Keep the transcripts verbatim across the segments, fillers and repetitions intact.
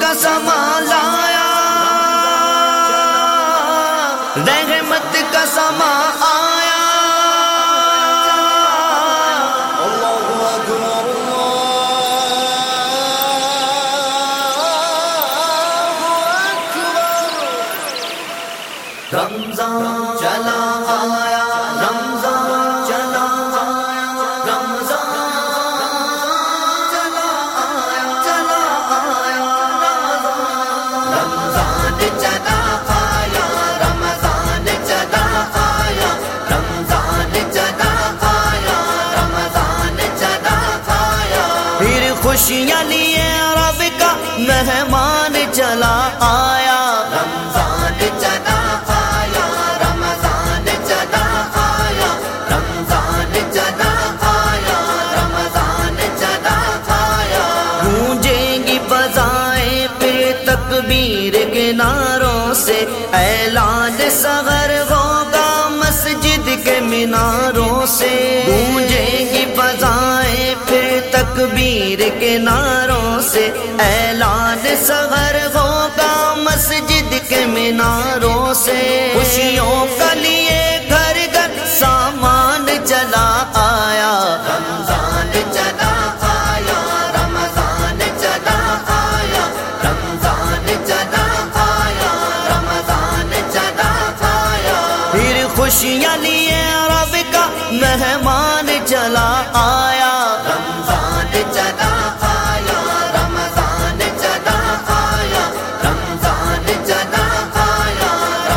کا سما لایا، رحمت کا سما آیا، اللہ اکبر اللہ اکبر۔ رمضان چلا آیا، رمضان چلا آیا، رمضان چلا آیا، چلا آیا، رمضان چلا آیا، رمضان چلا آیا، رمضان چلا آیا، رمضان چلا آیا، پھر خوشیاں لیے رب کا مہمان چلا آیا، رمضان چلا آیا، رمضان چلا آیا، رمضان چلا آیا، رمضان چلا آیا، گونجیں گی فضائیں پھر تکبیر کے نعروں سے، اعلان سحر ہوگا مسجد کے میناروں سے، گونجیں گی فضائیں پھر تکبیر کے نعروں سے، اعلان سحر ہوگا مسجد کے میناروں سے، خوشیوں کا لیے گھر گھر سامان چلا آیا، رمضان چلا آیا، رمضان چلا آیا، رمضان چلا آیا، رمضان چلا آیا، پھر خوشیاں لیے رب کا مہمان چلا آیا، رمضان چلا آیا، رمضان چلا آیا، رمضان چلا آیا،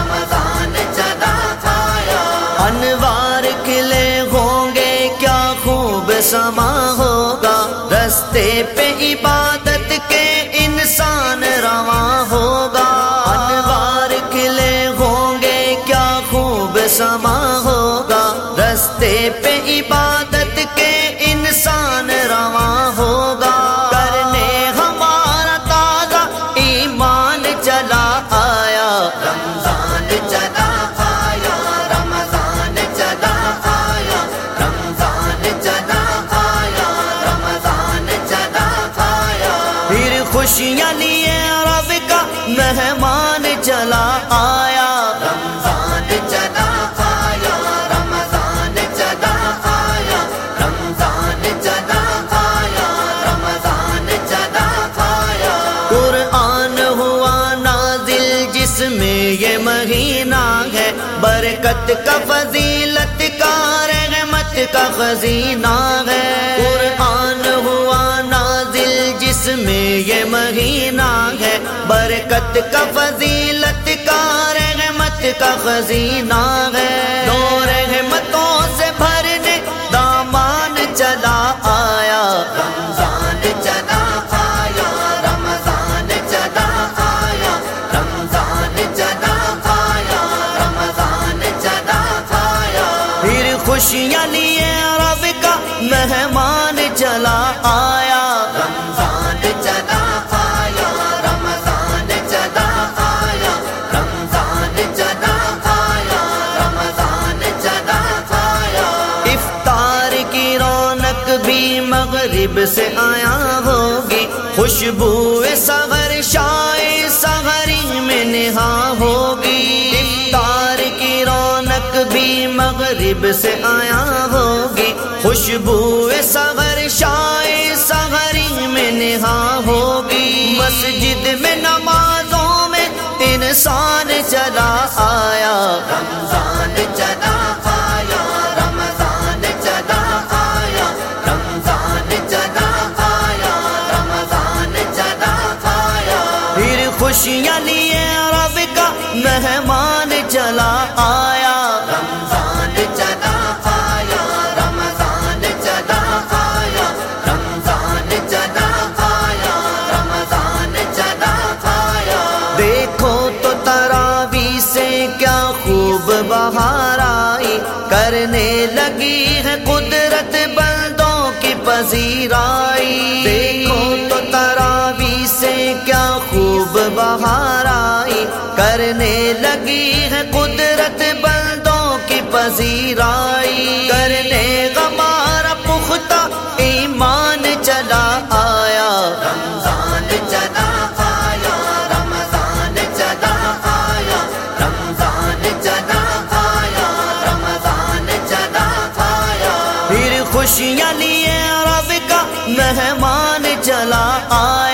رمضان چلا آیا، انوار کھلے ہوں گے کیا خوب سما ہوگا، رستے پہ عبادت کے انسان رواں ہوگا، انوار کھلے ہوں گے کیا خوب سما ہوگا، رستے پہ عبادت کے انسان رواں ہوگا، کرنے ہمارا تازہ ایمان چلا آیا، رمضان چلا آیا، رمضان چلا آیا، رمضان چلا آیا، رمضان چلا آیا، پھر خوشیاں لیے رب کا مہمان چلا آیا، رمضان چلا آیا، رمضان چلا آیا، رمضان چلا آیا، رمضان چلا آیا، قرآن ہوا نازل جس میں یہ مہینہ ہے، برکت کا فضیلت کا رحمت کا خزینہ ہے، قرآن ہوا نازل جس میں یہ مہینہ ہے، برکت کا فضیلت کا رحمت کا خزینہ ہے، دو رحمتوں سے بھرنے دامان چلا آیا، رمضان چلا آیا، رمضان چلا آیا، رمضان چلا آیا، رمضان چلا آیا، پھر خوشیاں لیے رب کا مہمان چلا آیا، رمضان چلا آیا، رمضان چلا آیا، رمضان چلا آیا، رمضان چلا آیا، افطار کی رونق بھی مغرب سے آیا ہوگی، خوشبو سحر شائع سحری میں نہا ہوگی، افطار کی رونق بھی مغرب سے آیا ہوگی، خوشبو سحر شائع سحری میں نہا ہوگی، مسجد میں نمازوں میں انسان چلا آیا، رمضان چلا آیا، رمضان چلا آیا، رمضان چلا آیا، رمضان چلا آیا، پھر خوشیاں لیے رب کا مہمان چلا آیا، رمضان چلا آیا، رمضان چلا آیا، رمضان چلا آیا، رمضان چلا آیا، دیکھو تو تراویح سے کیا خوب بہار آئی، کرنے لگی ہے قدرت بندوں کی پذیرائی، دیکھو تو تراویح سے کیا خوب بہار آئی، کرنے لگی ہے قدرت بندوں کی پذیرائی، کرنے ہمارا پختہ ایمان چلا آیا، رمضان چلا آیا، خوشیاں لیے رب کا مہمان چلا آیا